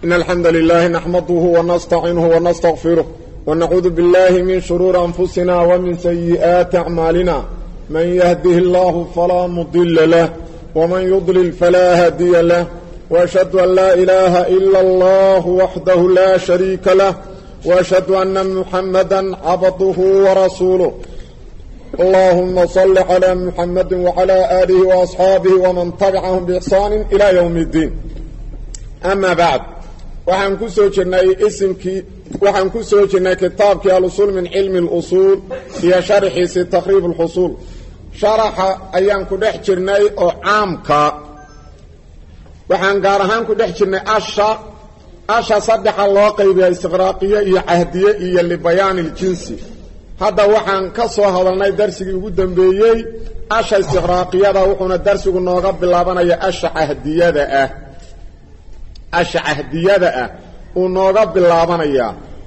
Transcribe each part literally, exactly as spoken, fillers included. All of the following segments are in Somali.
إن الحمد لله نحمده ونستعينه ونستغفره ونعوذ بالله من شرور أنفسنا ومن سيئات أعمالنا من يهده الله فلا مضل له ومن يضلل فلا هادي له وأشهد أن لا إله إلا الله وحده لا شريك له وأشهد أن محمدا عبده ورسوله اللهم صل على محمد وعلى آله وأصحابه ومن تبعهم بإحسان إلى يوم الدين أما بعد waxaan ku soo jirnay isimkii waxaan ku soo jirnay kitaabkii al-usul min ilmi al-usul iyo sharxiisi taqrib al-husul sharaxa ayaan ku dhex jirnay oo caamka waxaan gaar ahaan ku dhex jirnay asha asha saddex loo qaybiyay istiqraaqiye iyo ahdiye iyo li bayaan al-jinsi hadda waxaan ka soo hadalnay darsigii ugu dambeeyay asha istiqraaqiyada wuxuuna darsigu nooga bilaabanayaa asha ahdiyada ah asha ahdiyada ah uu nooga bilaabanaya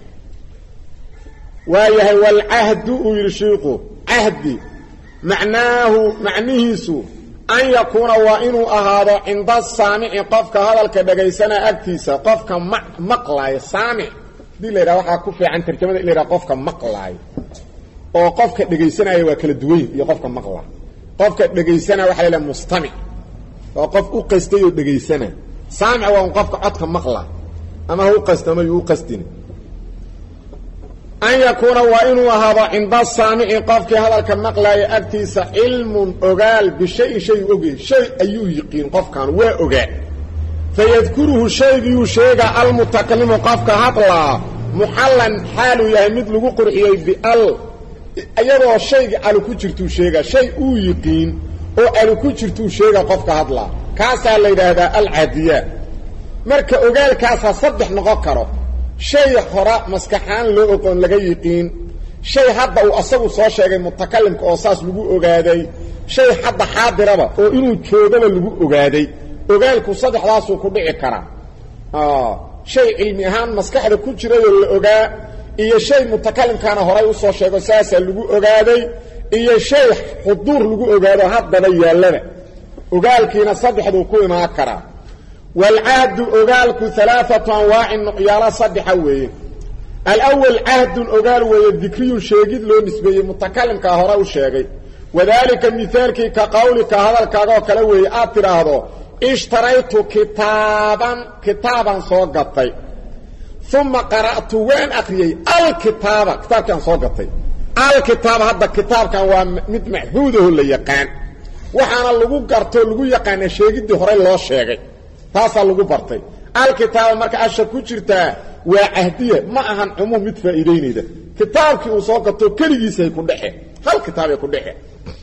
waayahay wal ahdu yirshaqu ahdi macnaahu macnihiisu an yakuna wa inuu ahaado inda saami'i qofka hadalka dhageysana agtiisa qofka maqlay saami dileera waxa ku fiican tarjumada ileera qofka maqlay oo qofka dhageysanaya waa kala duwan iyo qofka maqla qofka dhageysana waxa la mustami oo qof u qastay oo dhageysana سامع وان قفك عدك مقلع أما هو قصد أما هو قصدين أن يكون وإنه هذا عند السامع قفك هذا المقلع يأتيس علم أقال بشيء شيء أقال شيء أيو يقين قفك وأقال فيذكره شيء يشيق المتكلم قفك هطلا محلا حاله يهمد له قرئي بأل أيضا الشيء ألو كجرتو شيء شيء يقين أو ألو كجرتو شيء قفك هطلا كاسا ليلهذا العادية مركا اوغال كاسا صدح نغكره شيء خراء مسكحان لو اقون لغا يقين شيء حدا او اسغو سو شيغay mutakalimka oo saas lagu ogaaday shay xadda xaadiraba oo inuu joogaba lagu ogaaday ogaalku saddexdaas uu ku dhici kara ah shay cilmi ahaan maskaxda ku jiray oo la ogaa iyo shay mutakalimkana horay u soo sheego saas lagu ogaaday iyo shay xuduur lagu ogaado haddaba yaalana وقالكينا صدحدو كوي ما كرا والعهد وقالكو ثلاثة أنواع يالا صدحة ويه الأول عهد وقال ويه الذكري شيقيد لو نسبيه متكلم كهراء وشيقي وذلك مثال كي كقولك هذا الكاغو كلوه آتر هذا اشتريت كتابا كتابا صوغطي ثم قرأت وين أخريي الكتابة كتاب كان صوغطي الكتاب هذا الكتاب كان متمحبوده اللي يقان waxaana lagu garto lagu yaqaan sheegidii hore loo sheegay taas lagu bartay alkitaab marka asha ku jirta waa ahdiye ma ahan umum mid faa'iideynayda kitaabkii uu soo gato kaligiisa ay ku dhaxay hal kitaab ay ku dhaxay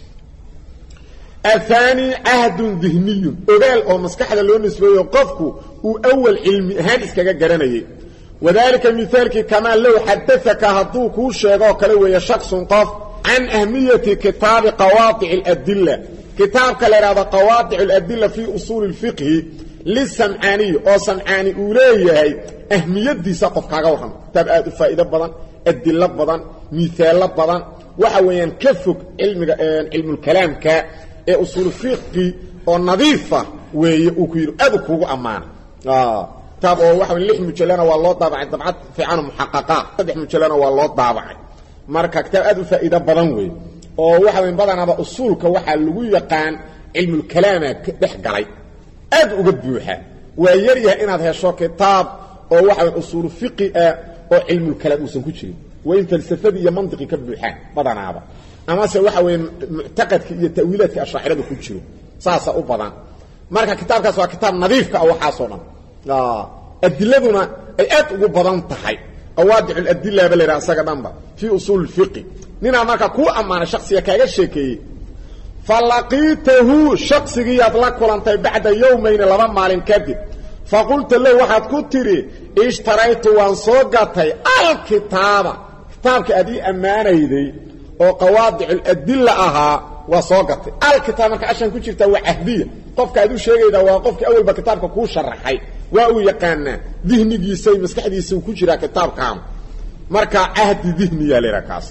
athani ahd dhihni ogaal oo maskaxda loo nisbeeyo qofku uu awal cilmi ahaan iskaga garanayay wadaalika mithaalki kama law hadathaka hadu ku sheego kale weeye shakhs qof عن أهمية كتاب قواطع الأدلة كتاب كالرابة قواطع الأدلة في أصول الفقه للسمعاني أو سمعاني أوليه أهمية دي سقف كاغوهم تبقى فائدة بدن أدلة بدن مثال بدن وحويا كفك علم, علم الكلام كأصول الفقه والنظيفة ويؤكير أذكو أمان آه تابعوا وحويا اللحم جلانا والله طابع طبعات في عنه محققات اللحم جلانا والله طابع marka kitaab aad u faa'iido badan weey oo waxa weyn badanaba usulka waxa lagu yaqaan cilmu kalaam dhex galay aad uga buuxa waa yaryahay inaad hesho kitaab oo waxa weyn usul fiqi oo cilmu kalaam uusan ku jirin waa in falsafada iyo mantiqi ka buuxa badanaba ama se waxa weyn mu'taqadka iyo ta'wiilaadka ash'ariyada ku jiro saasa u badan marka kitaabkaas waa kitaab nadiifka oo waxa soo dhan ah adiladuna ay aad ugu badan tahay قواطع الأدلة بلي أساق دنبا في أصول الفقه نينا ماركا كو أمانا شخصية كايغا شيكي فلقيته شخصي يطلق لانتي بعد يومين لما مالين كذب فقلت له واحد كتري اشتريت وانصوغتي الكتابة كتابك أدي أمانة يدي وقواطع الأدلة أها وصوغتي الكتابة عشان كترت وعهدية قفك أدو شيء إذا وقفك أول بكتابك كو شرحي waa uu yaqaan dhihnigiisa iyo maskaxdiisa ku jira kitaabkan marka ahdi dhihniya leerakaas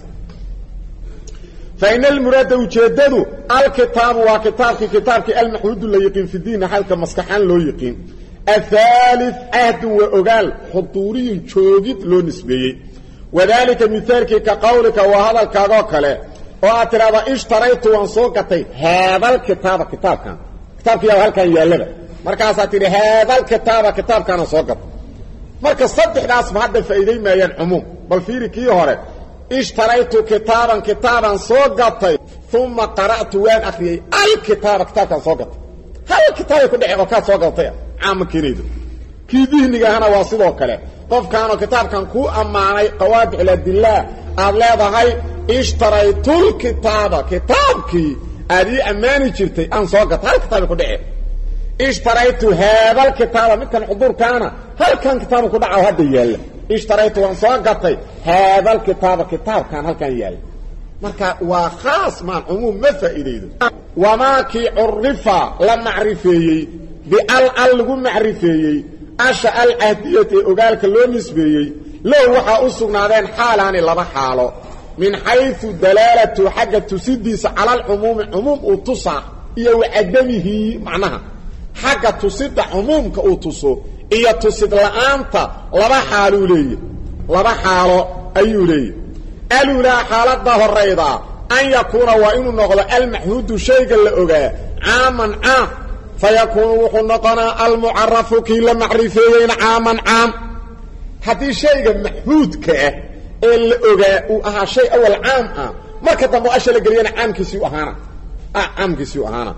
فإن المراد وجدده الكتاب وكتابك كتابك المحمود لا يقين في الدين حالك مسكحان لو يقين الثالث عهد وأقال حضوري شوجد لو نسبيي وذلك مثالك كقولك وهذا الكاغوكله واترى اشتريت وانسوقتي هذا الكتاب كتاب كان كتاب كيا هلكان يالله markaas tiri hada alkitaaba kitaabkana soo gad marka saddexdaas ma hadda faa'iiday maayaan umum bal fiirikii hore ishtaraytu kitaaban kitaaban soo gatay thumma qara'tu waan akhriyay alkitaaba kitaabkan soo gatay hal kitaab ku dhacay oo ka soo gatay caamkiineedu kii dihniga hana waa sidoo kale qofkaano kitaabkan ku amaanay qawaad ila billah aad leedahay ishtaraytu alkitaaba kitaabkii aadi amaani jirtay aan soo gatay hal kitaab ku dhacay اشتريت هذا الكتاب مثل حضور كان هل كان كتاب كدعه هذا يال اشتريت وانصاقتي هذا الكتاب كتاب كان هل كان يال marka waa khaas maan umum ma faa'iideeyo wama ki urifa la ma'rifeeyay bi al al lagu ma'rifeeyay asha al ahdiyati ogaalka loo nisbeeyay loo waxa u sugnaadeen xaalaan laba xaalo min haythu dalalatu hajja tusidis ala al umum umum utusa iyo adamihi macnaha حاجة تصد عمومك أو تصو إيا تصد لأنت لبا حالو لي لبا حالو أيو لي ألو لا حالات ظهر ريضا أن يكون وإنو نغل المحدود شيء لأغا عاما عام فيكون وحنقنا المعرف كي لمعرفين عاما عام هذا شيء محدود كأه الأغا وأها شيء أول عام عام مركة مؤشر لقرينا عام كسيو أهانا آه عام كسيو أهانا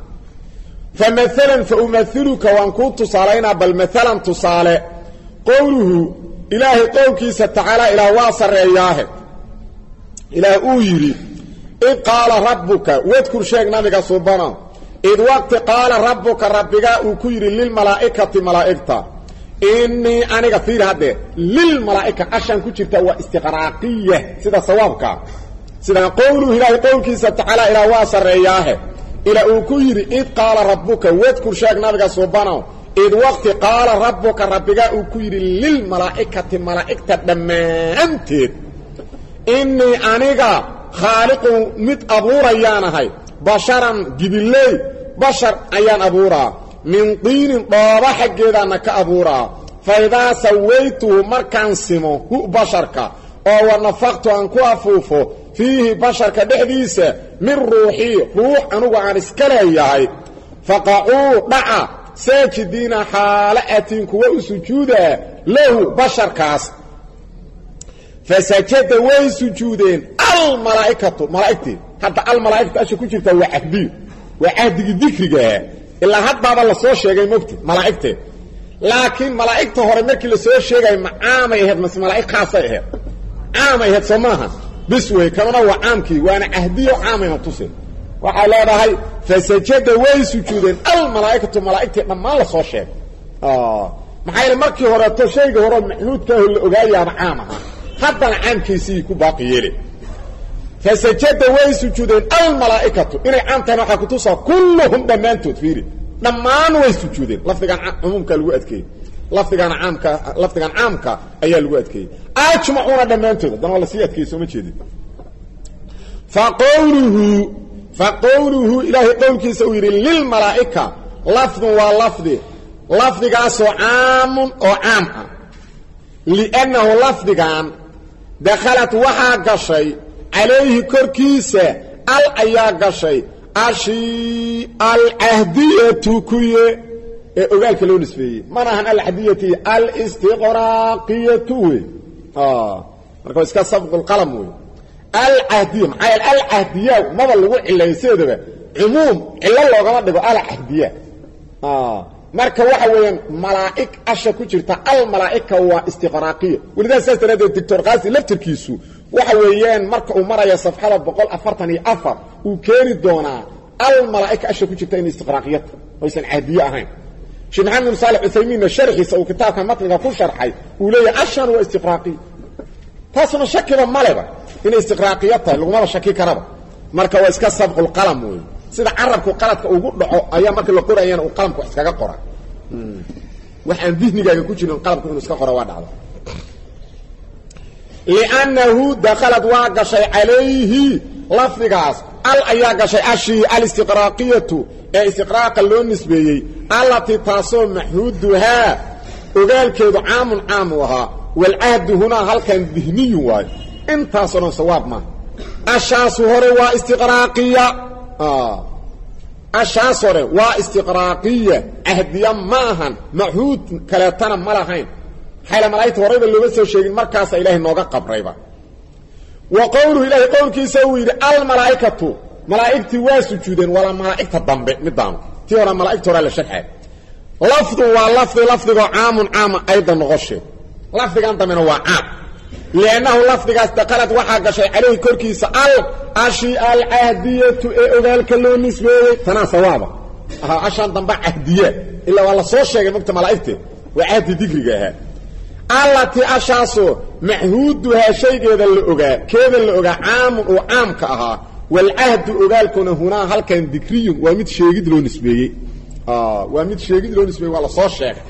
فمثلا فأمثلك وان كنت صالينا بل مثلا تصالي قوله إلهي قولك ستعالى إلى واصر إياه إلى أويري إذ قال ربك واذكر شيء نبيك صبنا إذ وقت قال ربك ربك أكيري للملائكة ملائكة إني أنا كثير هذا للملائكة عشان كنت هو استغراقية سيدا صوابك سيدا قوله إلهي قولك ستعالى إلى واصر إياه إلى أكير إذ قال ربك واذكر شيء نبيك صبنا إذ وقت قال ربك ربك أكير للملائكة ملائكة لما أنت إني أنيقا خالق مت أبورا يانهي بشرا جبلي بشر أيان أبورا من طين طابح جدانك أبورا فإذا سويته مركان سمو هو بشرك أو نفقت أنكو أفوفو فيه بشرك دحديسة من روحي روح أنو عن اسكالي فقعوا دعا ساجدين حالة كوا سجودا له بشركاس فسجد وين سجودين الملائكة ملائكتي حتى الملائكة أشي كنت وعهدي وعهدي ذكرها إلا حتى هذا الله سوى شيء مكتي ملائكتي لكن ملائكته هرمك اللي سوى شيء معامة يهد مثل ملائكة خاصة يهد عامة يهد سماها بسوي كمان هو عامكي وانا أهدي وعامة يتصل وحالا هاي فسجد وين سجودين الملائكة ملائكتي ما الله سوى شيء آه maxay markii hore to shayga hore maxluudka oo la ogaayay macaamaha hadda caamkiisii ku baaqi yeelay fasajada way sujuudeen al malaa'ikatu inay caamtan waxa ku tusaa kulluhum dhammaantood fiiri dhammaan way sujuudeen lafdigan umumka lagu adkeey lafdigan caamka lafdigan caamka ayaa lagu adkeey ajmacuuna dhammaantood dan wala sii adkeeyso ma jeedin faqawluhu faqawluhu ilahi qawlkiisa uu yiri lil malaa'ika lafdhu wa lafdhi لفظ عام او عام لانه لفظان دخلت وحا قشي عليه كركيسه ال ايا قشي اشي العهديه كويه اوغالك لو نسبيه معناها العهديه الاستغراقيه اه marka iska sabq القلم وي العهديه معايا العهديه ما لو cilayseedaba umum illa looga dhigo العهديه اه marka waxa weeyaan malaa'ik asha ku jirta al malaa'ika waa istiqraaqiyo walidaa saasanaad doctor qaasi laftirkiisu waxa weeyaan marka uu marayo safxada boqol afartan iyo afar uu keeni doona al malaa'ika asha ku jirta in istiqraaqiyad aysan caadiye ahayn sheekh maxamed salih usaymin sharxiisa uu kitaabka matniga ku sharxay uu leeyahay ashan waa istiqraaqi taasuna shakiba maleba in istiqraaqiyada lagu ma shaki karaba marka waa iska sabqul qalam weey sida arabku qaladka ugu dhaco ayaa marka la qorayaan uu qalamku iskaga qora waxaan dihnigaaga ku jirin qalamku inuu iska qoro waa dhacdo li'annahu dakhalat wa gashay alayhi lafdigaas al ayaa gashay ashi al istiqraaqiyatu ee istiqraaqa loo nisbeeyey allati taasoo maxhuuduhaa ogaalkeedu caamun caam u ahaa walcahdu hunaa halkan dihniyun waayo intaasoo dhan sawaab maaha ashaasu hore waa istiqraaqiya ashaas hore waa istiqraaqiya cahdiya ma ahan maxhuud kaleetana ma lahayn xayla malaa'igta horeyba looga soo sheegin markaasa ilaahay nooga qabrayba wa qowluhu ilaahay qowlkiisa uu yidhi almalaa'ikatu malaa'igtii waa sujuudeen walaa malaa'igta dambe midaanu tii hore malaa'igta horaa la sharxay lafdu waa lafdi lafdigoo caamun caama ayda noqoshe lafdigan dambena waa caam liannahu lafdigaas daqalad waxaa gashay calayhi korkiisa al ashi alcahdiyatu ee ogaalka loo nisbeeyey tanaa sawaaba aha ashaan dambe cahdiya ilaa waa la soo sheegay mogta malaa'igte waa cahdi dikriga ahaa allatii ashaasoo maxhuuduhaa shaygeeda la ogaa keeda la ogaa caamun oo caamka ahaa walcahdu ogaalkuna hunaa halkan dikriyun waa mid sheegid loo nisbeeyey waa mid sheegid loo nisbeeyey waa la soo sheegay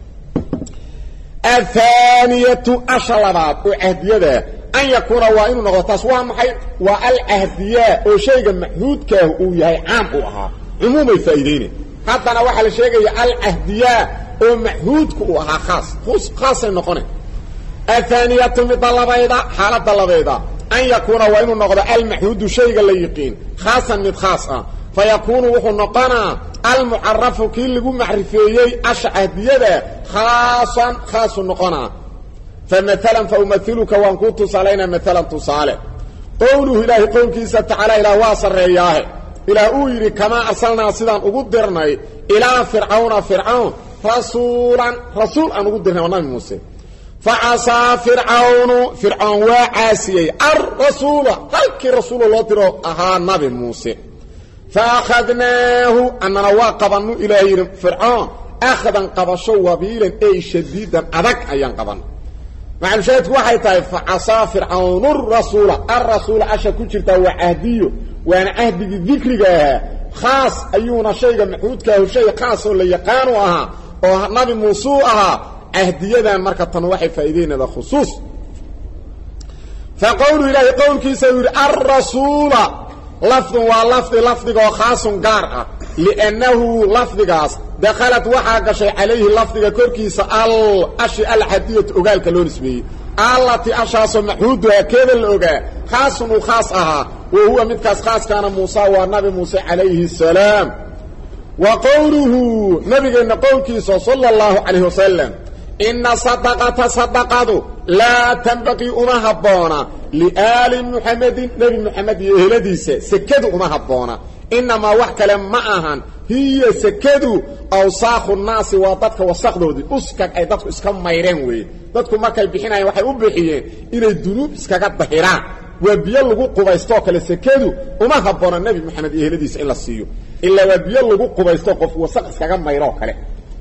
athaaniyatu asha labaad oo cahdiyada an yakuuna waa inuu noqdo taas waa maxay waa alcahdiyaa oo shayga maxhuudkaahu uu yahay caam u ahaa cumuumay faa'iideyne haddana waxaa la sheegaya alcahdiyaa oo maxhuudku uu ahaa khaas khaasay noqone athaaniyatu midda labayda xaaladda labayda an yakuuna waa inuu noqdo almaxhuudu shayga la yiqiin khaasan mid khaas ah fa yakuunu wuxuu noqonaa almucarafu kii lagu macrifeeyey asha cahdiyada khaasan khaasu noqonaa فمثلا فأمثلك وانكو تصالينا مثلا تصالي قوله إلهي قول كيسة تعالى إلى واصر رياه إلى أويري كما أرسلنا صدان أقدرنا إلى فرعون فرعون رسولا رسول أن أقدرنا ونامي موسى فعصى فرعون فرعون وعاسي الرسول هلك رسول الله ترى أها نبي موسى فأخذناه أننا واقبنا إلى فرعون أخذا قبشوا وبيلا أي شديدا أذك أيان قبنا مع المشاهد واحد طيب فعصى فرعون الرسول الرسول عشا كترتا وعهديه وانا عهد ذكرك خاص أيونا شيء محمود كهو شيء خاص اللي يقانوا أها ونبي موسوعها عهدية ذا مركة تنوحي فايدين هذا خصوص فقولوا إلهي قول كيسا يقول الرسول لفظ ولفظ لفظ خاص قارئ لأنه لفظ قاس دخلت وحاق شيء عليه لفظ كوركيسا الأشياء الحدية أقال كالونس به التي أشخاص محدودها كذا الأقال خاص وخاصها وهو متكاس خاص كان موسى والنبي موسى عليه السلام وقوله نبي قلنا قول كيسا صلى الله عليه وسلم إن صدقة صدقة لا تنبقي أمها هبونا لآل محمد نبي محمد يهلديس سكدوا أمها هبونا إنما وحكا لمعها هي سكدوا أوساخ الناس وضدك وسخدوا دي أسكك أي ضدك اسكام ميرين وي ضدك ما كي بحينا يوحي أبحيين إلى الدنوب اسكاكات بحيران وبيلغوا قبايستوك لسكدوا أمها هبونا النبي محمد يهلديس إلا السيو إلا وبيلغوا قبايستوك وسخ اسكاكام ميروك له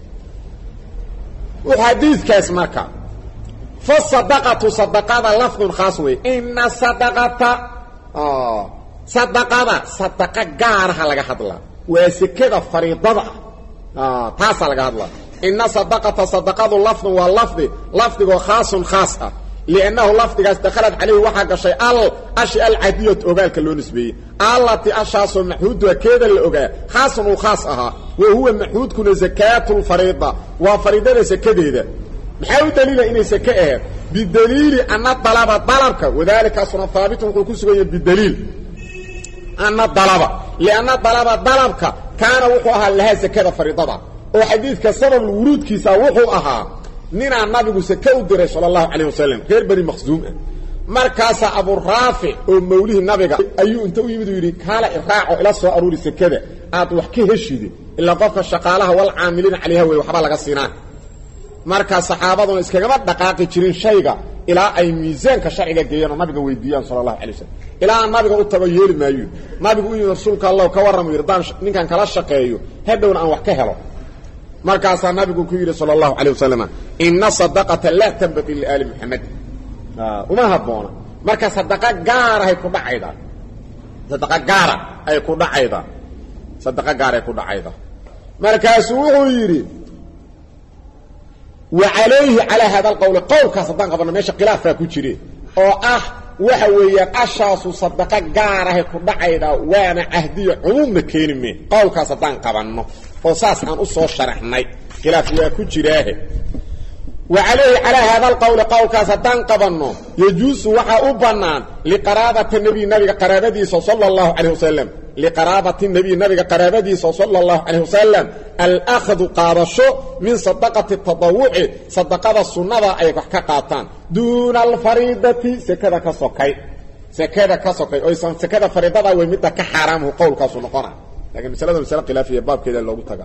وحديث كاس مكة فالصدقة صدقة لفظ خاص وي إن الصدقة آه صدقة صدقة قارها لغا حدلا وسكده فريضة آه تاسا لغا حدلا إن صدقة صدقة لفظ واللفظ لفظ خاص خاصة لأنه لفظ دخلت عليه وحق شيء الأشياء العادية أقال كاللون نسبي التي أشخاص محدود وكذا الأقال خاص وخاصها وهو محدود كل زكاة الفريضة وفريضة زكاة هذا محاول دليل إنه زكاة بالدليل أن الطلب طلبك وذلك أصلا ثابت وكل بالدليل أن الطلب لأن الطلب طلبك كان وقوها لها زكاة فريضة وحديث كسبب الورود كيسا وقوها نينا النبي سكو دير صلى الله عليه وسلم غير بني مخزوم مركز ابو رافع او موليه النبي ايو انت يمد يري كالا راعو الى سو اروري سكده اد wax ka heshide illa qofka shaqaalaha wal caamilin عليها way waxba laga siinaa marka saxaabadu iskaga dhaqaaqi jirin shayga ila ay miisaanka sharciga geeyeen nabiga weydiiyaan sallallahu alayhi wasallam ila nabiga u tabayeeri maayo nabigu uu rasuulka Allah ka warramo irdaan ninkan kala shaqeeyo hadawna aan wax ka helo مركز النبي كيري صلى الله عليه وسلم إن صدقة لا تنبغي لآل محمد آه. وما هبونا مركز صدقة قارة يكون عيدا صدقة قارة يكون عيدا صدقة قارة يكون عيدا مركز وغيري وعليه على هذا القول قول كصدقة قبل ما يشق خلاف فاكوشري أو أح waxa weeyaan ashaasu sadaqa gaar ah ku dhacayda waana ahdiyo cumuumna keenime qowlkaas hadaan qabanno oo saas aan u soo sharaxnay khilaaf yaa ku jiraahe وعليه على هذا القول قول كاسدان قبنو يجوز وحا أبنان لقرابة النبي النبي قرابتي صلى الله عليه وسلم لقرابة النبي النبي قرابتي صلى الله عليه وسلم الأخذ قارشو من صدقة التضوع صدقة السنة أي كحكاقاتان دون الفريدة سكذا كسوكي سكذا كسوكي أو سكذا فريدة ويمتها كحرامه قول كاسونقنا لكن مسألة مسألة خلافية باب كده اللي قلتها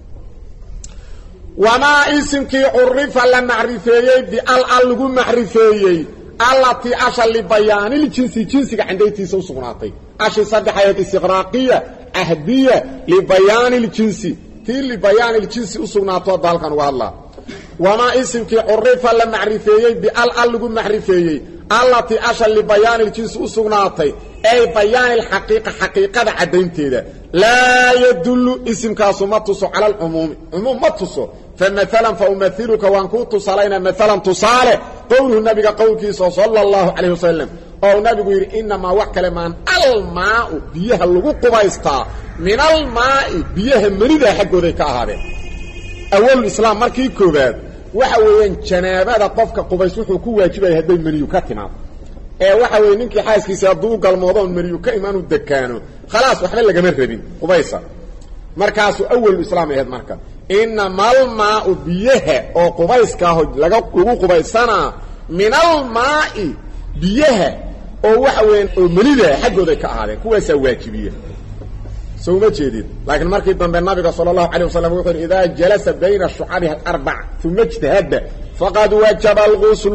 وما اسمك عرف لمعرفيه بال لغو معرفيه التي اشل لبيان الجنس جنسك عنديتي سو سغناتي اشي صدحيه استغراقيه عهديه لبيان الجنس تي لبيان الجنس سغناتو دالكن والله وما اسمك عرف لمعرفيه بال لغو معرفيه التي اشل لبيان الجنس سغناتي اي بيان الحقيقه حقيقه عدينتيده لا يدل اسم كاسمته على العموم عموم متصو فمثلا فأمثلك وانكوت صلينا مثلا تصالح قوله النبي قولك صلى الله عليه وسلم او النبي يقول انما وحك لمان الماء بيها اللغو قبايستا من الماء بيها مريدة حقو ذيك هذا اول الاسلام مركي كوباد وحوين جنابات قفك قبايسوحو كو واجبه هدي مريو كاتنا ee waxa weey ninkii xaaskiisa haduu galmoodo mariyo ka imaanu dekaano khalaas waxba laga marhabin qubaysa markaas awal islaam ahayd marka inna mal maa'u biyaha oo qubayska ah laga ugu qubaysana min al maa'i biyaha oo waxa weyn oo malida xaqooda ka ahaadeen kuwaas waajibiye soo ma jeedid laakiin markii dambe nabiga sallallahu alayhi wasallam wuxuu yiri idaa jalasa bayna shu'abiha arba'a thumma ijtahada faqad wajaba al-ghusl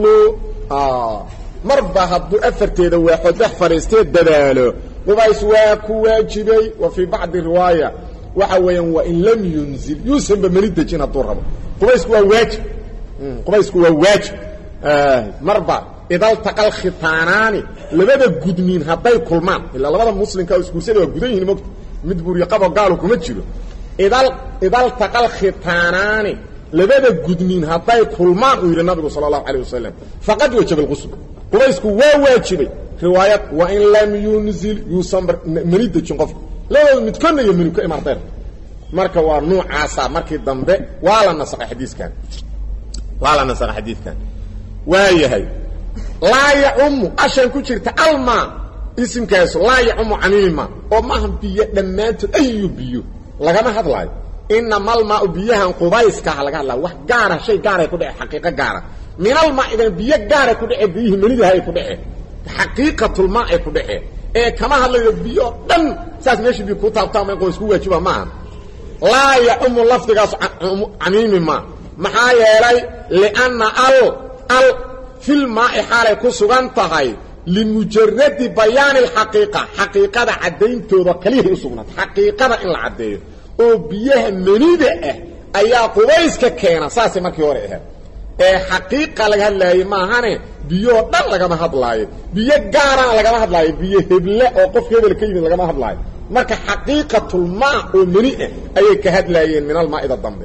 ah مربع هدو أفرتيدا واحد لحفريستي الدلالو قبايس واكو واجبي وفي بعض الرواية وحويا وإن لم ينزل يوسم بمريدة جينا الدور قبايس هو واجب قبايس هو واجب آه مربع إذا التقى الختاناني لبدا قدمين هداي كلمان إلا لبدا مسلم كاو اسكوسيدي وقدين مكت مدبور يقابا قالوا كمتشلو إذا إذا التقى الختاناني لبدا قدمين هداي كلمان ويرى النبي صلى الله عليه وسلم فقد وجب الغسل قبايسكو waa waajibay riwaayad wa in lam yunzil yusamr marida jinqof laba mid kan iyo min ka imartay marka waa noocaasa markii dambe waa la nasax xadiiskan waa la nasax xadiiskan waayahay la ya'um ashan ku jirta alma isimkaas la ya'um anilma oo ma biyo dhamaanto ayu biyo lagama hadlaayo inna mal ma biyahan qubayska laga hadlaa wax gaar ah shay gaar ah ku dhacay xaqiiqo gaar ah من الماء إذا بيك قارة كده بيه منيده هاي كده حقيقة الماء كده إيه كما هلا بيه دم ساس ماشي بيكو تاب تاب يقول سكوه شبه معهم لا يأم الله فتقاس عميم ما محايا لي لأن ال ال في الماء حالة كسوغان تهي لمجرد بيان الحقيقة حقيقة عدين توضكليه يسوغنات حقيقة إن العدين وبيه منيده أيا قويسك كينا ساسي ماكي ورئها ee xaqiiqa laga hadlaayay ma ahane biyo dhan laga ma hadlaayo biyo gaar ah laga ma hadlaayo biyo heble oo qof hebel ka yimid laga ma hadlaayo marka xaqiiqatul maa oo mani ay ka hadlaayeen min al maa'ida dambe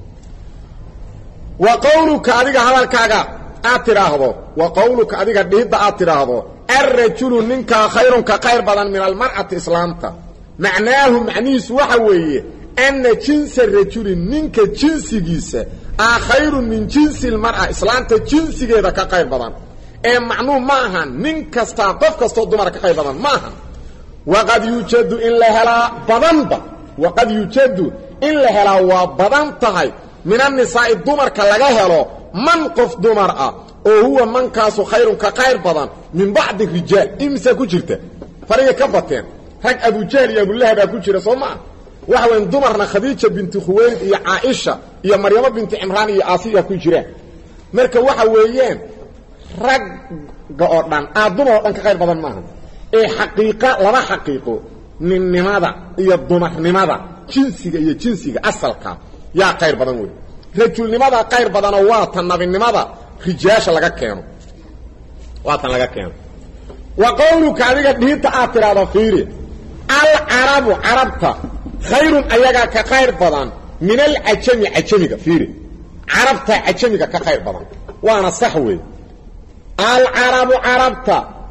wa qawluka adiga hadalkaaga aatiraahdo wa qawluka adiga dhihida aatiraahdo ar-rajulu ninka khayrun ka khayr badan min al mar'ati islaamta macnaahu macniis waxa weeye أن جنس الرجل منك جنسي جيسة آخير من جنس المرأة إسلامت جنسي جيدا كقير بدن أي معنوم معها منك استعطف كستو دمار كقير بدن معها وقد يوجد إن لهلا بدن با وقد يوجد إن لهلا وبدن تهي من النساء الدمار كاللغاهلو من قف دمارة وهو من كاسو خير كقير بدن من بعد الرجال إمسا كجرته فريق كبتين هك أبو جهل يقول لها دا كجرة صمع وحوين دمرنا خديجة بنت خويلد يا عائشة يا مريم بنت عمران يا آسيا كو جيران marka waxa weeyeen rag go'odan aaduma oo ka qayb badan maaha ee xaqiiqa laba xaqiiqo ninnimada iyo dumarnimada jinsiga iyo jinsiga asalka yaa qayb badan weey rajulnimada qayb badan oo waa tan nabinimada rijaasha laga keeno waa tan laga keeno wa qawluka adiga dhiinta aad tiraado fiiri al arabu arabta خير أيها كخير بدن من العجمي عجميك فيري عربتا عجميك كخير بدن وانا صحوي العرب عربتا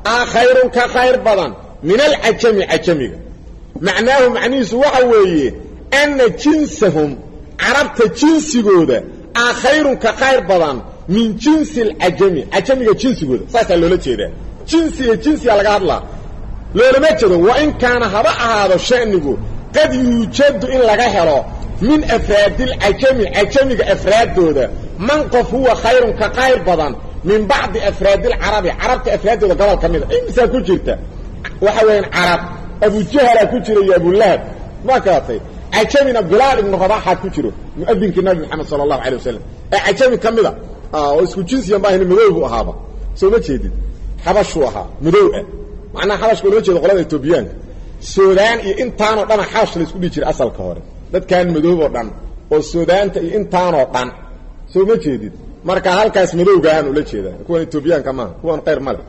آخير كخير بدن من العجم عجمي معناه معنيس وحويه أن جنسهم عربت جنسي قوده آخير كخير بدن من جنس العجمي عجمي جنسي قوده ساسا لولا جيدا جنسي جنسي على الله لولا ما جيدا وإن كان هرأ هذا الشأن قد يوجد إن لغا من أفراد العجمي عجمي أفراد دوده من قف هو خير كخير بدن من بعض أفراد العربي عربت أفراد دوده قبل كميدا إيه مثال كل جيرتا وحوين عرب أبو جهل كجري يا أبو اللهب ما كاتي عجمنا بلال بن رباح كجري مؤذن النبي محمد صلى الله عليه وسلم عجمي كمدا اه واسكو جنسي ما هنا مدوب اهابا سو ما جيدين حبشو اها مدوب معناها حبش كلو جيد قلada Ethiopia Sudan iyo intaan oo dhan xash la isku dhijir asalka hore dadkan mudoob oo dhan oo Suudaanta iyo intaan oo dhan soo ma jeedid marka halkaas madowgaan ula jeedaa kuwa Ethiopia kama kuwa qeyr male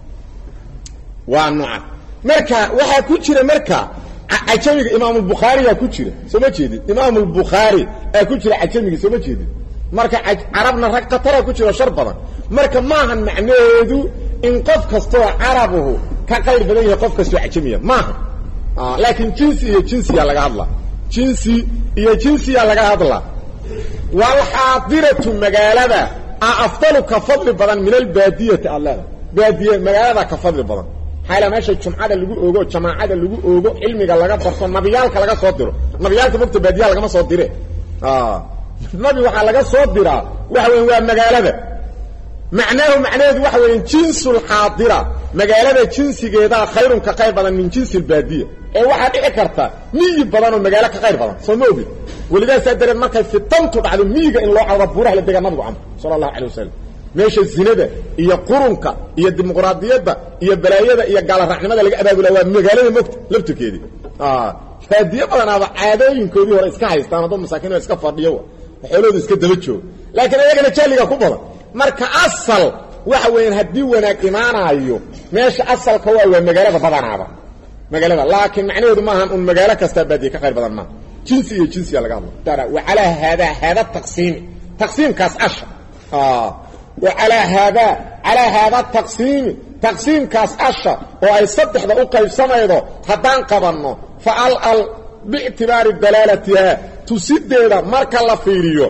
waa nooca marka waxa ku jira marka ajamiga Imam al-Bukhari ku jira soo ma jeedid Imam al-Bukhari ee ku jira ajamiga soo ma jeedid marka arabna rag qatara ku jira shar badan marka maahan macnaheedu in qof kasto arabuhu ka qayb badan yahay qof kasto ajamiya maaha ah laakiin jinsi iyo jinsi laga hadla jinsi iyo jinsi laga hadla wal hadiratu magaalada afdalu ka fadli badan min al baadiyati allah baadiye magaalada ka fadli badan حالا ماشي جمعه lagu oogo jamaacada lagu oogo cilmiga laga barto nabiyalka laga soo diro nabiyalka waqti baadiya laga ma soo dire ah nabi waxa laga soo dira waxa weyn waa magaalada macnaheedu macnaheedu waxa weyn jinsul haadira magaalada jinsigeeda khayrun ka qayb badan min jinsil baadiya ee waxa dhici karta miyi badan oo magaalo ka qayb badan soo moobi waliba saadare markay fitantu dhacdo miyiga in loo cawda buuraha la degan nabiga sallallahu alayhi wasallam meesha zinada iyo qurunka iyo dimuqraadiyada iyo balaayada iyo gaal raacnimada laga abaabulay waa magaalada mugta labtukeedii ah haadiye badan aba caadooyinkoodii hore iska haystaan oo masaakiin iska fadhiyo xooloodu iska daba joog laakiin ayagana jaaliga ku badan marka asal waxa weyn hadii wanaag imaanayo meesha asalka waa waa magaalada badanaaba magaalada laakiin macnaheedu ma ahan un magaalo kasta baadiye ka qayb badan ma jinsi iyo jinsi laga hadlo tara wa ala hada hada taqsiim taqsiim kaas asha ah وعلى هذا على هذا التقسيم تقسيم كاس أشهر وأي صدح ذا أقيب سميضه هدان قبرنا فعل باعتبار الدلالة تسد ذا مركا الله فيريو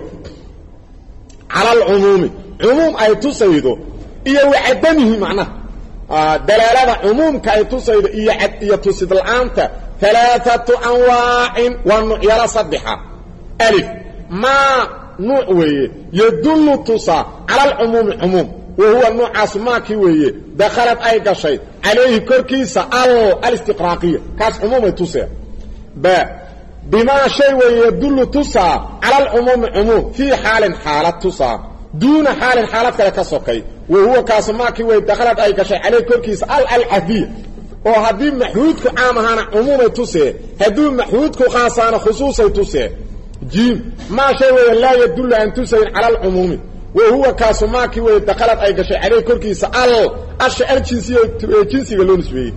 على العموم عموم أي تسيده إيا وعدمه معناه آه دلالة عموم كأي تسيده إيا, إيا تسيد الآنت ثلاثة أنواع والنعيار صدحة ألف ما نوع يدل تصا على العموم عموم وهو النوع اسماكي ويه دخلت اي قشي عليه كركيسه الاستقراقيه كاس عموم تصا ب بما شيء يدل تصا على العموم عموم في حال حالة تصا دون حال حالة كلا كسوكي وهو كاسماكي ويه دخلت اي قشي عليه كركيسه الالعذيه وهذه محدودك عامهانا عموم تصا هذو محدودك خاصانا خصوصي تصا جيم ما شيء لا يدل أن تسير على العموم وهو كاسماكي ويدخلت أي شيء عليه كركي سأل أشعر جنسي جنسي قالون سبيه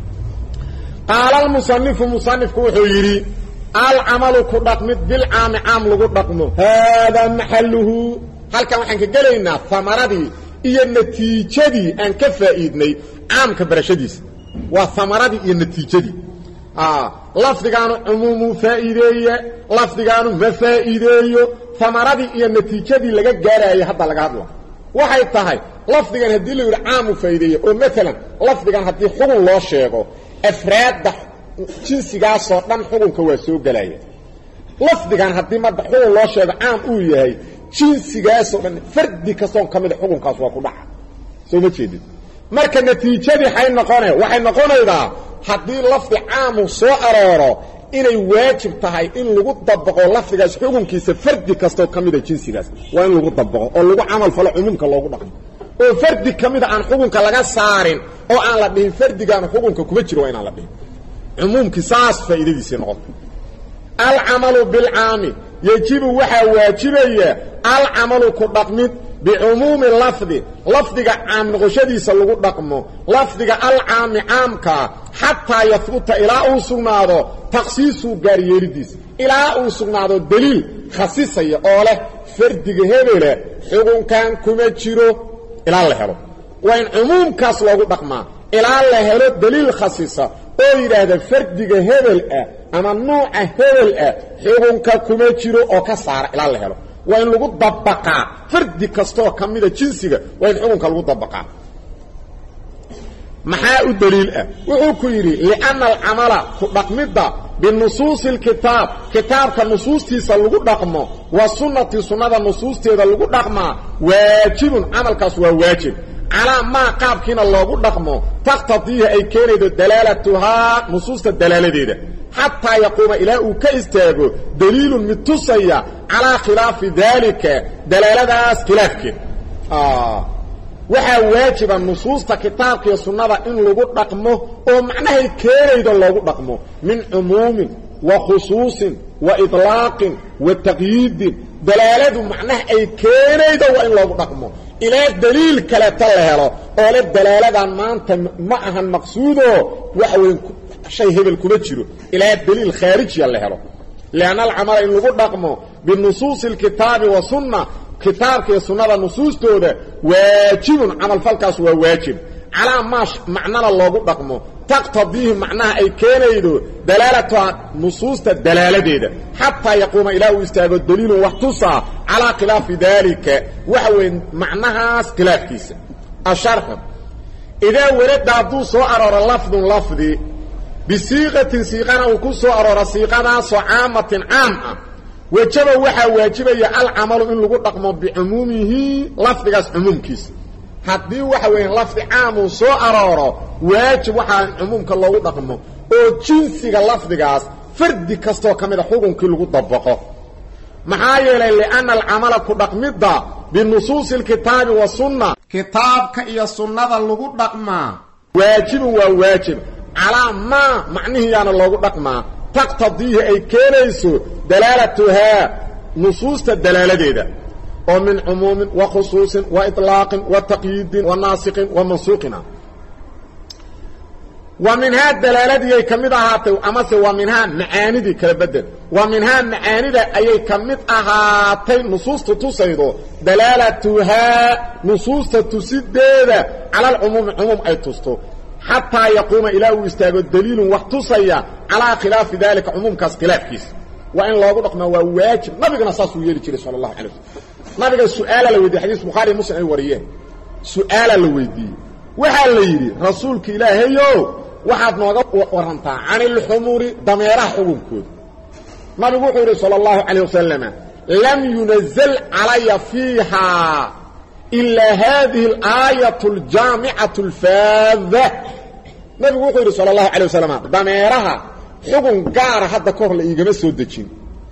قال المصنف مصنف كوحيري العمل كردقمت بالعام عام لقردقمه هذا محله هل كان وحنك قلينا ثمردي إيا النتيجة دي أن كفائدني عام كبرشديس وثمردي إيا النتيجة دي آه لفظيقانو عموم فائدية لفظيقانو مفائدية ثمرادي إيا النتيجة دي لغا قارئي حتى لغا هدوا وحي التهي لفظيقان هدي لغا عام فائدية ومثلا لفظيقان هدي حقن الله شيغو أفراد جنسي قاسو دان حقن كواسو قلاية لفظيقان هدي مدى حقن الله شيغو عام اويهي جنسي قاسو دان فردي كسون كمد حقن كاسو وكو دعا سو ما تشيدي marka natiijadii xay noqonay waxay noqonaydaa hadii lafdi caam soo arooro inay waajib tahay in lagu dabaqo lafdigaas xukunkiisa fardi kasto kamid ah jinsigaas waa in lagu dabaqo oo lagu amal falo umumka loogu dhaqmo oo fardi kamid aan xukunka laga saarin oo aan la dhihin fardigan xukunka kuma jiro waa in la dhihin umumki saas faa'iidadiisa noqoto al amalu bil aami yajibu waxa waajibaya al amalu ku dhaqmid بعموم اللفظ لفظك عام نغشديس لغو دقمو لفظك العام عامك حتى يثبت الى اوسنادو تخصيصو غاريرديس الى اوسنادو دليل خصيصيه او له فردك هبله حكم كان كما جيرو الى الله هلو وين عموم كاس لغو دقما ilaa la helo daliil khasisa oo yiraahdo fardiga hebel ah ama nooca hebel ah xukunka kuma jiro oo ka saara ilaa la helo waa in lagu dabaqaa fardi kasto kamida jinsiga waa in xukunka lagu dabaqaa maxaa u daliil ah wuxuu ku yiri li'anna al-amala ku dhaqmida binusuus al-kitab kitabka nusuustiisa lagu dhaqmo wa sunnati sunnada nusuusteeda lagu dhaqma waajibun amalkaas waa waajib ala ma qaabkina loogu dhaqmo taqtadiha ay keenaydo dalaalatuha nusuusta dalaaladeeda hatta yaquma ila uu ka istaago daliilun mitusaya ala khilaafi dhalika dalaaladaas khilaafkeed ah waxa waajiba nusuusta kitaabka iyo sunnada in lagu dhaqmo oo macnahay keenaydo loogu dhaqmo min umuumin wa khusuusin wa idlaaqin wa taqyiid dalaaladu macnaha ay keenaydo waa in loogu dhaqmo ila daliil kale talahelo oo la dalaaladan maanta ma ahan maqsuudo wax weyn shay hebel kuma jiro ila daliil khariji la helo laana al-amal in lagu dhaqmo bi nusuus al-kitab wa sunnah كتابك يا سنة النصوص تودا واجب عمل فالكاس وواجب على ما معنى الله رقمه تقتضيه معناها أي كان يدو دلالة نصوص الدلالة دي حتى يقوم إله ويستاغ الدليل واحتصى على خلاف ذلك وهو معناها خلاف كيس الشرح إذا ورد عبدو سؤال لفظ لفظي بصيغة صيغة وكل سؤال صيغة صعامة عامة وجب وحا واجب يا العمل ان لو دقمو بعمومه لفظاس عمومكيس hadii waxa weyn lafdi caam soo arooro waajib waxa umumka loogu dhaqmo oo jinsiga lafdigaas fardi kasto kamida xukunkii lagu dabaqo maxaa yeelay laana al-amala ku dhaqmida bi nusuus al-kitab wa sunnah kitabka iyo sunnada lagu dhaqma waajib waa waajib ala ma macnihi yana loogu dhaqma تقتضيه أي كينيسو دلالتها نصوص الدلالة ومن عموم وخصوص وإطلاق وتقييد وناسق ومنسوقنا ومنها الدلالة أي كمدها أمس ومنها معاند كالبدل ومنها معاند أي كمدها نصوص تصيد دلالتها نصوص تسد على العموم عموم أي تستو حتى يقوم إله ويستاغ الدليل واحتصيا على خلاف ذلك عموم كاس خلاف كيس وإن الله رقم واجب نبينا صاص ويلي جري صلى الله عليه وسلم نبينا السؤال اللي ودي حديث بخاري مسلم أي وريه سؤال اللي ودي وحال يري رسولك إلهيو وحد نوغا ورنتا عن الحمور ضميره حكمكود نبي وحوري صلى الله عليه وسلم لم ينزل علي فيها إلا هذه الآية الجامعة الفاذة نبي وحوري صلى الله عليه وسلم ضميرها حكم قار حتى كور لإيقام السودجين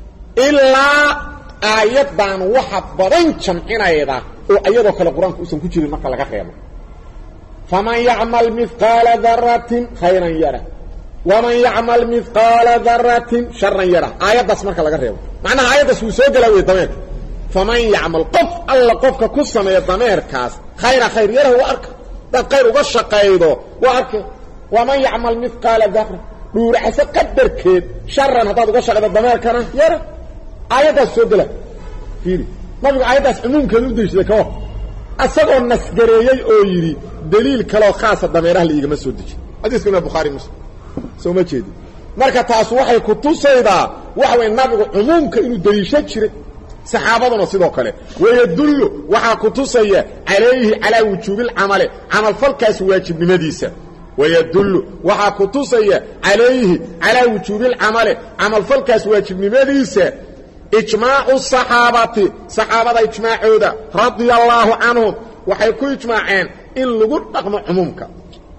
إلا آيات بان وحد برنشم عنايدا وآيات وكال القرآن كأسم كتير المكة لك خير فمن يعمل مثقال ذرة خيرا يرى ومن يعمل مثقال ذرة شرا يرى آيات بس مكة لك خير معناها آيات سوسوك لوي ضمير فمن يعمل قف الله قفك كسما يضمير كاس خير خير يرى وأرك ده خير وغشق قيده وأرك ومن يعمل مثقال ذرة دور حسب قدر كيد شرا هتاد غشق الضمير كان يرى آيات السود له فيري ما بيقى آيات عموم كانوا يديش ذكوه أسأل الناس قريي أو يري دليل كلاو خاصة ضميره اللي يجمع سودج حديث كنا البخاري مسلم سو ما جدي marka taas waxay ku tusaydaa wax weyn nabigu cumuumka inuu daliisho jiray saxaabaduna sidoo kale wayadullu waxa ku tusaya alayhi ala wujubil amali amal falkaas waajibnimadiisa ويدل وحا كتوسيا عليه على وجوب العمل عمل فالكاس واجب نمديسة اجماع الصحابة صحابة اجماع عودة رضي الله عنهم وحيكو اجماعين إن لغو رقم عمومك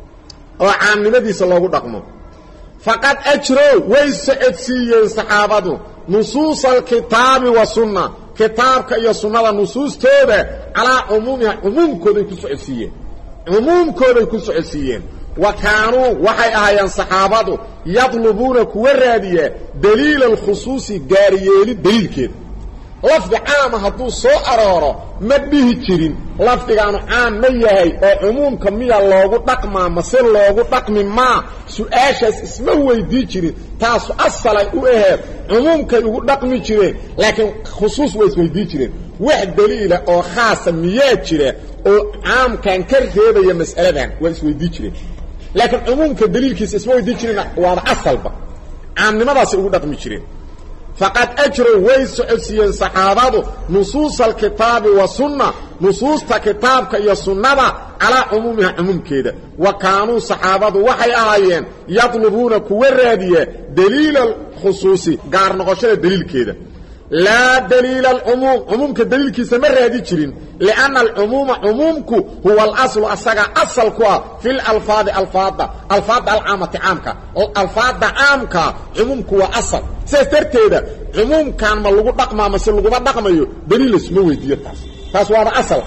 وعام نمديسة لغو رقم فقد أجروا ويسعدسيين صحابة نصوص الكتاب والسنة كتابك يا سنة نصوص توبة على عمومها عموم كودي كسعدسيين عموم كودي كسعدسيين وكانوا وحي أهيان صحابته يطلبون كورادية دليل الخصوص قاريالي دليل كده لفظ عام هدو سو أرارا مبيه تشيرين لفظ كانوا عام ميهي عموم كمية لوغو تقما مسير لوغو تقمي ما سؤاشاس اسمه ويدي تشيرين تاسو أصلا يؤهب عموم كيوغو تقمي تشيرين لكن خصوص ويدي تشيرين واحد دليل أو خاصة مياه تشيرين أو عام كان كرهيبا يا مسألة دان ويدي تشيرين laakiin umumka daliilkiisa isma weydiin jirin waa asalba caamnimadaas ugu dhaqmi jireen faqad ajru way su'siyan saxaabadu nusus alkitab wa sunna nususta kitabka iyo sunnada ala umumiha umumkeeda wa kaanu saxaabadu waxay ahaayeen yadlubuna kuwa raadiya daliil al-khususi gaar noqoshada daliilkeeda la daliil al-umum umumka daliilkiisa ma raadi jirin liana al-umuma umumku huwa al-asl asaga asalku fi al-alfaad alfaada alfaada al-aamati aamka alfaada aamka umumku wa asal seerteeda umumkan ma lagu dhaqmaa ma si lagu dhaqmayo daliil isma weydiyo taas taas waa asal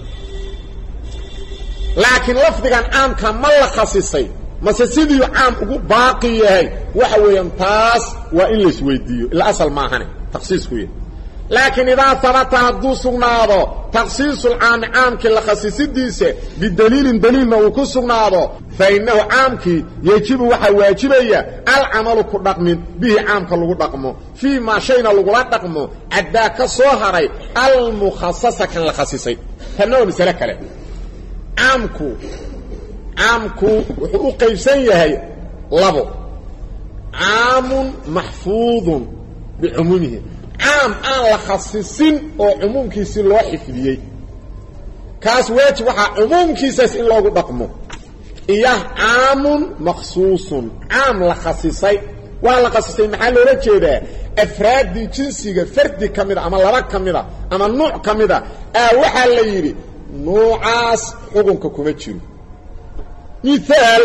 laakiin lafdigan aamka ma la khasisay ma sidii aam ugu baaqi yahay waxa weeyaan taas waa in la isweydiiyo ila asal ma ahane تخصيص كويه لكن إذا ثبت هدوسنا تخصيص العام عامك لخصيص الديسة بالدليل دليل وكسنا فإنه عامك يجب وحي واجبية العمل كرقم به عامك لغرقم فيما شينا لغرقم أداك صهري المخصصة كان لخصيصي فإنه مسألة له عامك عامك وحقوق يسيه لبو عام محفوظ بعمومه عام ان لخصيصين او عمومكيس لو حفظيي كاس وجه waxa عمومكيس in loogu dhaqmo iyo عام مخصوص عام لخصيصي waa la khasisay maxaa loo jeedaa afraad jinsiga fardi kamid ama laba kamid ama nooc kamid ah waxa la yiri noocaas xukunka kuma jiro misaal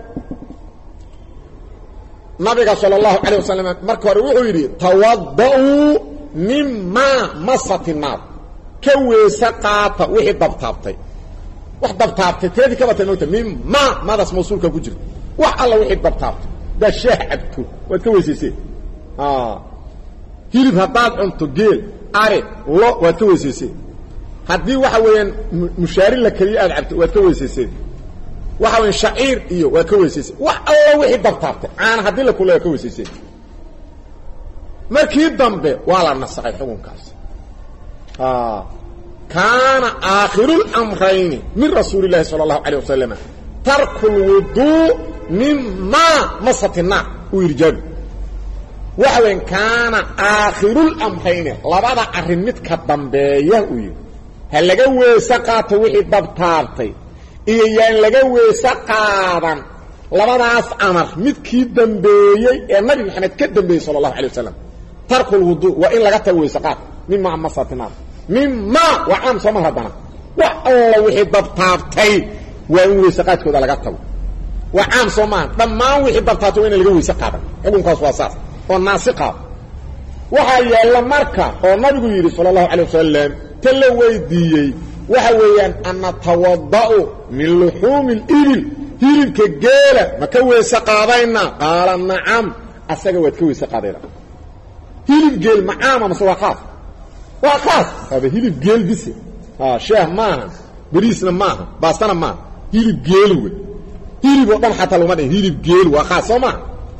nabiga sallallahu alayhi wasallam markii hore wuxuu yiri tawaddau mimma masatina kaweesa qaata wixii dabtaabtay wax dabtaabtay teedii ka batay noota mimma madas mawsuulka ku jirta wax alla wixii dabtaabtay da shaah abtu wad ka weesisay ah hilib hadaad cunto geel are lo wad ka weesisay hadii waxa weeyaan mushaari la kaliya aad cabto wad ka weesisay waxa weyn shaciir iyo waa ka weesisay wax alla wixii dabtaabtay aan hadii la kulay ka weesisay markii dambe waa la nasaqay xukunkaas ah kana aakhirul amrayn min rasuulillaah sallallahu alayhi wasallam tarkul wudu mimma masatina wirjab waxa weyn kana aakhirul amrayn labada arin mid ka dambeeya u yiri hal laga weesa qaato wixii dabtaabtay iyo yaan laga weesa qaadan labadaas amar midkii dambeeyay ee nabi maxamed ka dambeeyay sallallahu alayhi wasallam tarkul wudu wa in laga tago weesa qaad mimma masatina mimma wa am sama hadana wa alla wixii dabtaabtay waa in weesa qaadkooda laga tago wa am sama dhamaan wixii dabtaabtay in laga weesa qaadan xukunkaas waa saas oo naasiqa waxa yaala marka oo nabigu yiri sallallahu alayhi wasallam tala weydiiyay waxa weeyaan ana tawaddau min luhum al-ibil hilibka geela ma ka weesa qaadayna qaala nacam asaga wad ka weesa qaadayna hilib geel macaama ma soo qaad waa qaad hada hilib geel bisi ah sheeh ma bariisna ma baastana ma hilib geel wey hilib oo dhan xataa luma dhin hilib geel waa qaad soo ma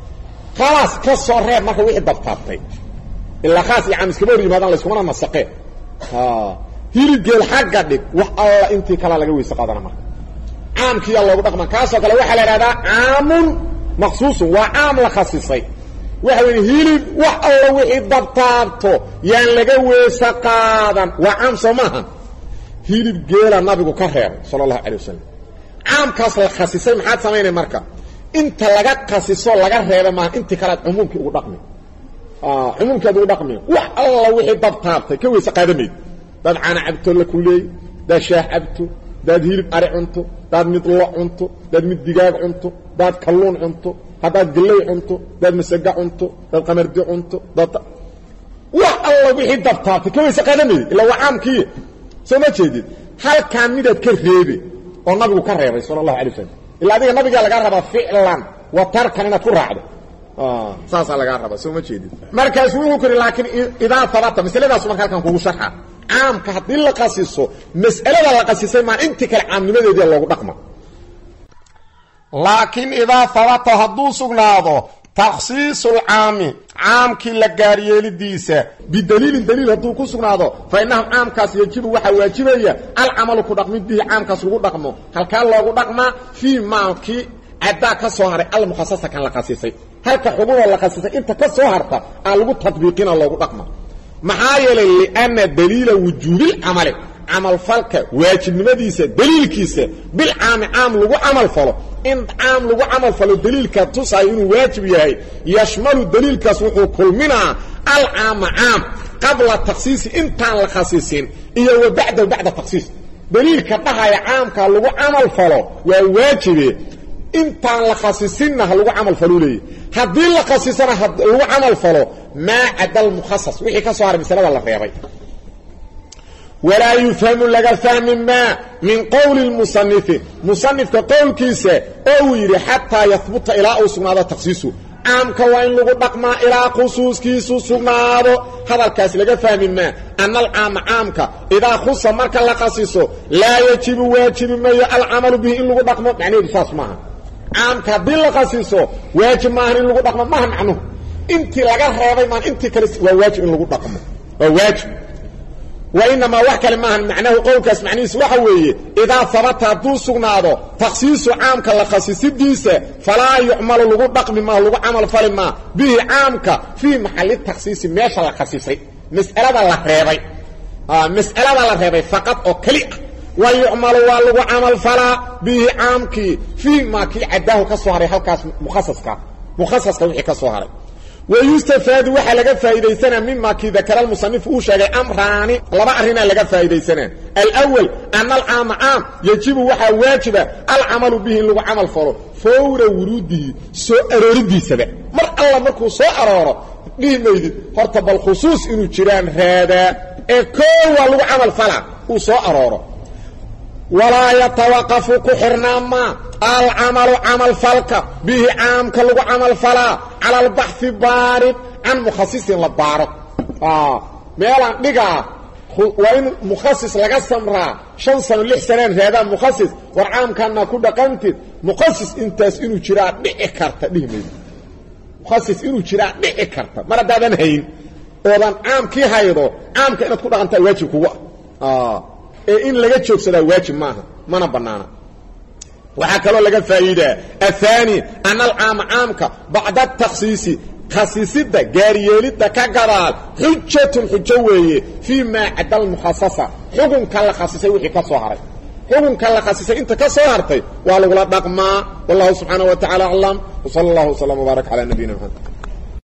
خلاص ka soo reeb marka wixii dabtaabtay illa khaas yaam iska bari maadan la isku mana nasaqee ha hilib geel xagga dhig wax alla intii kala laga weesa qaadana marka aamkii loogu dhaqma kaasoo kale waxa la yiraahdaa aamun makhsuus waa aam la khasisay waxa weyn hilib wax alla wixii dabtaabto yaan laga weesa qaadan waa aam soomaha hilib geela nabigu ka reeb sallallahu alayhi wasallam aamkaas la khasisay maxaa sameeyay marka inta laga qasiso laga reebo ma inta kala umumkii ugu dhaqmi ah umumkii ugu dhaqmi wax alla wixii dabtaabtay ka weesa qaadameed dad caana cabto la kulay dad shaah cabto dad hilib ari cunto dad mid lo cunto dad mid digaag cunto dad kalluun cunto dad galay cunto dad masaga cunto dad qamardi cunto dad wax alla wixii dabtaabtay ka weesa qaadameed ila waamkii soo ma jeedid halkaan midad ka reebe oo nabigu ka reebay sallallahu alayhi wasallam ila adiga nabiga laga raba ficlan wa tarkan inaad ku raacdo ah saasa laga raba soo ma jeedid markaas wuxuu kiri laakiin idaa tabata misaladaas marka halkan kugu sharxa aamka hadii la qasiso mas'alada la qasisay ma inta kale aamnimadeedii loogu dhaqma laakiin idaa tabata haduu sugnaado takhsiisul aami aamki la gaariyelidiisa bidaliil daliil haduu ku sugnaado fa innahu aamkaas yajibu waxa waajibaya al amalu ku dhaqmid bihi aamkaas lagu dhaqmo halka loogu dhaqma fi maaki عدا كسو هري المخصص كان لا خصيصي halka xugumo la khasisay inta ka soo harta aan lagu tadbiiqina loogu dhaqma maxaa yeelay liana daliila wujubil amali amal falka waajibnimadiisa daliilkiisa bil aam aam lagu amal falo in aam lagu amal falo daliilka tusay inuu waajib yahay yashmalu daliilkaas wuxuu kulmina al aam aam qabla takhsiis inta la khasisin iyo bacda bacda takhsiis daliilka dhahaya aamka lagu amal falo waa waajibe inta la khasisinna lagu amal falo leey hadii la khasisana lagu amal falo ma adal mukhassas wixii ka soo haray misalada la reebay ولا يفهم لغا فهم ما من قول المصنف مصنف كقول كيسه او يري حتى يثبت الى اوسناده تخصيصه عام كوين لغو دقما الى خصوص كيسو سناده هذا الكاس لغا فهم ما ان العام عامك اذا خص مركا لا خصيصه لا يجب واجب ما العمل به ان لغو دقما يعني اساس ما عامك بلا خصيصه واجب ما ان لغو دقما ما معناه انت لغا ريبay ما انت كلس واجب ان لغو دقما واجب وإنما وحكى لما معناه قولك اسمعنيس وحويه إذا ثبت دو سغناده تخصيص عامك لخصيص ديسه فلا يعمل لغو دقم ما لغو عمل فلما به عامك في محل التخصيص ماشا لخصيصي مسألة الله ريبي آه مسألة الله ريبي فقط أو كليق ويعمل ولغو عمل فلا به عامك في ما كي عداه كسوهري حلقاس مخصصك مخصصك وحي كسوهري ويستفاد وحا لغا فايديسنا مما كي ذكر المصنف او شيغي امراني لبا ارنا لغا فايديسنا الاول ان العام عام يجب وحا واجب العمل به لو عمل فلو فور وروده سو اروريديسا مر الله مركو سو ارورو ديميد horta bal khusuus inuu jiraan hada ee koo lagu amal fala uu soo arooro ولا يتوقف كحرنا ما العمل عمل فلك به عام كلغو عمل فلا على البحث بارد عن مخصص لبارد اه ميلان دغا وين مخصص لغا سمرا شن سنه لix سنين هذا مخصص ورعام كان كو دقنت مخصص انتاس انو جرا دخ كارتا ديمي مخصص انو جرا دخ كارتا مردادن هين اودان عام كي هايدو عام كان كو دقنتا واجب كو اه إن لغا جوجسدا واجب ماها ما بنانا waxa kale laga faa'iido athani an al-aam aamka ba'da at-takhsis khasisida gaariyeelida ka gadaal hujjatun hujjaweeye fi ma adal mukhassasa xugun kala khasisay wixii ka soo haray xugun kala khasisay inta ka soo hartay waa lagu la dhaqmaa wallahu subhanahu wa ta'ala a'lam wa sallallahu wa sallam wa baraka ala nabiyina muhammad